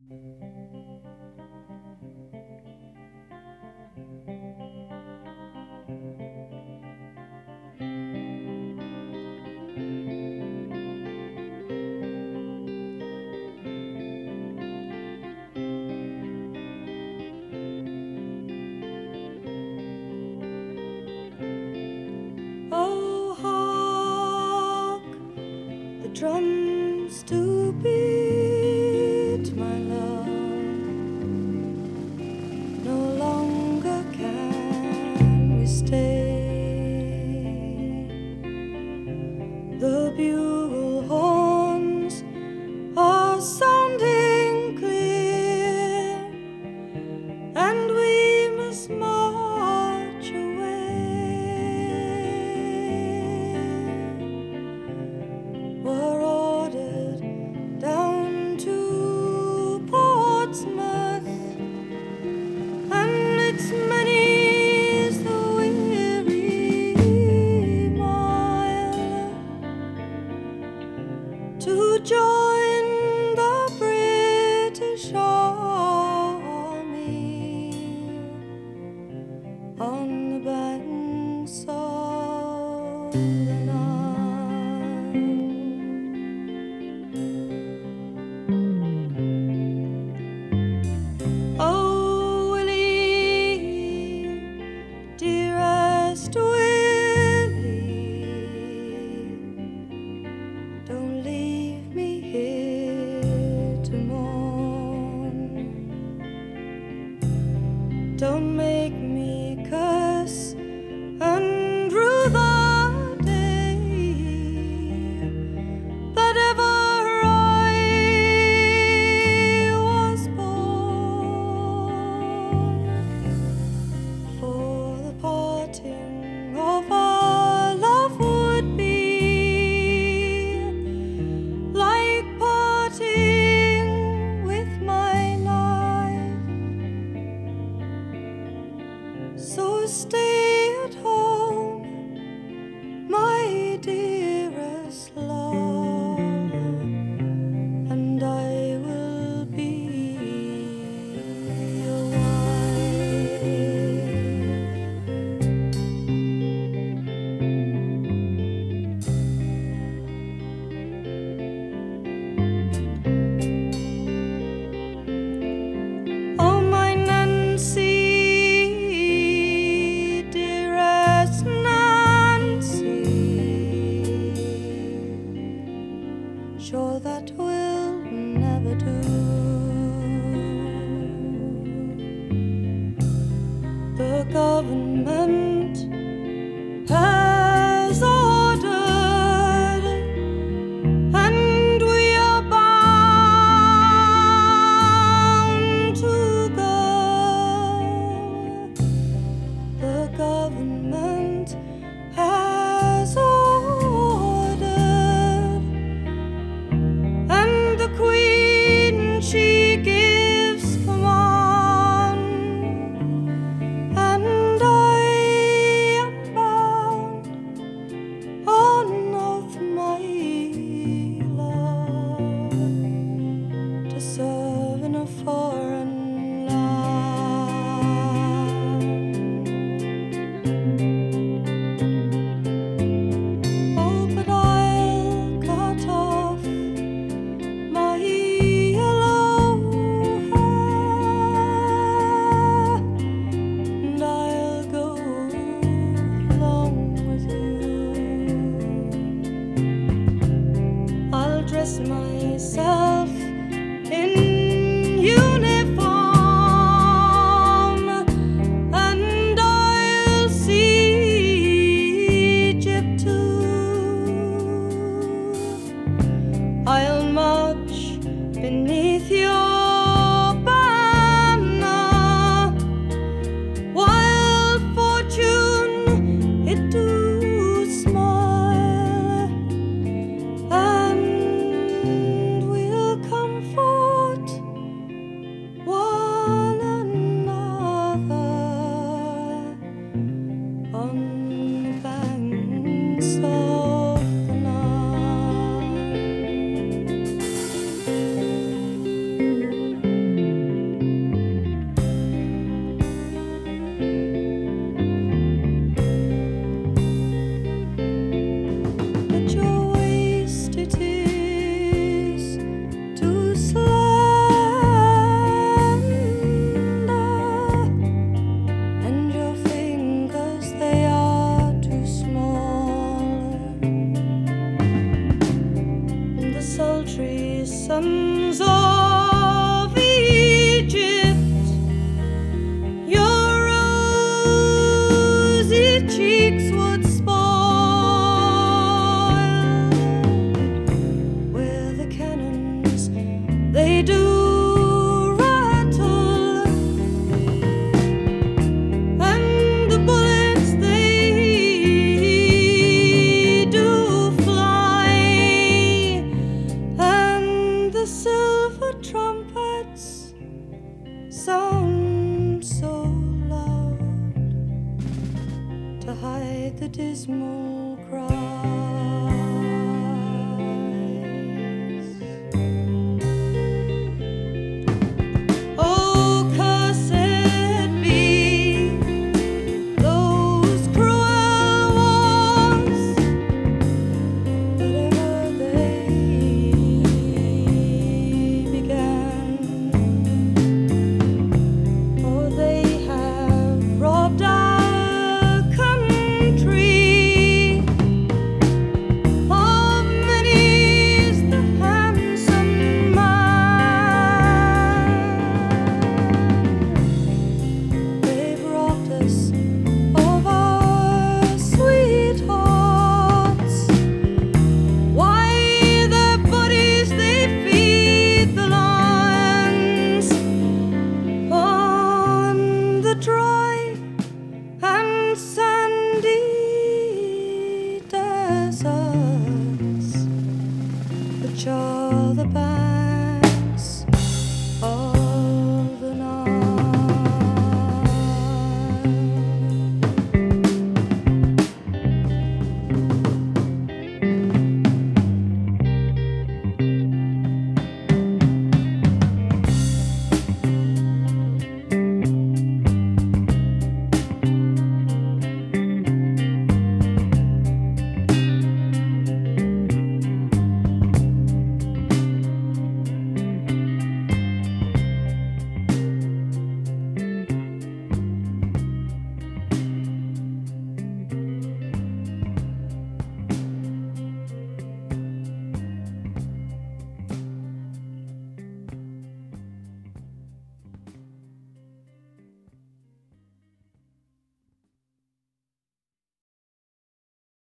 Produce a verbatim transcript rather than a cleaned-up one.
Oh, hark, the drums do beat, my love. No longer can we stay. The bugle horns are sounding clear, and we must march were ordered down to Portsmouth, and it's many's the weary mile to join the British Army on the banks of the Nile. Oh, Willie, dearest Willie, don't leave me here to mourn. Don't make me curse and rue the day that ever I was born. For the parting of our love would be like parting with my life. So stay at home, my dearest love, and I will be your wife. Oh, my Nancy, dearest Nancy, sure that will never do. The government has ordered, and we are bound to go. The government has ordered, and the Queen, she gives command, and I am bound on oath, my love, to serve in a foreign